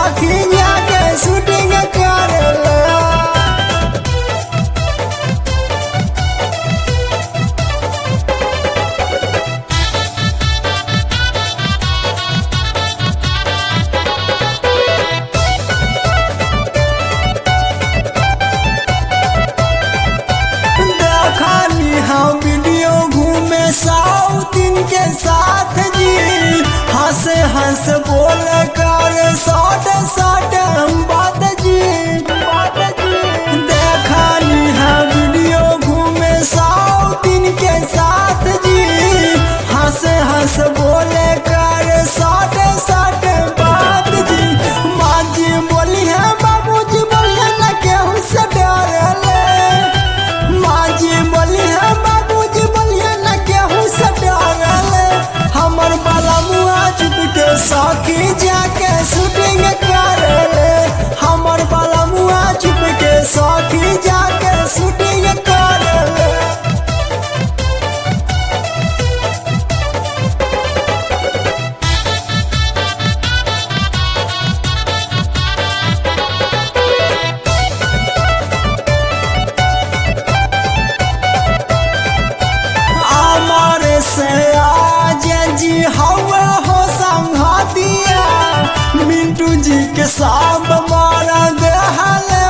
सखी जाके शूटिंग करेला। देखनी हम वीडियो घूमे साउथिन के साथ जी, हंस हंस बोल कर सट सट बात जी। देखनी हम वीडियो घूमे साउथिन के साथ जी, हंस हंस बोल कर सट सट बात जी। माँ जी बोली है बाबूजी बोलिए न केहू से डरले। माँ जी बोली है बाबूजी बोलिए न केहू से डरले। हमर बाला मुआ चुप के सखी जाके शूटिंग करेले। हमर बाला मुआ चुप के सखी जाके शूटिंग करेले। हमारे से आज जी हवा हो संघातिया, मिंटू जी के सब मारा देहले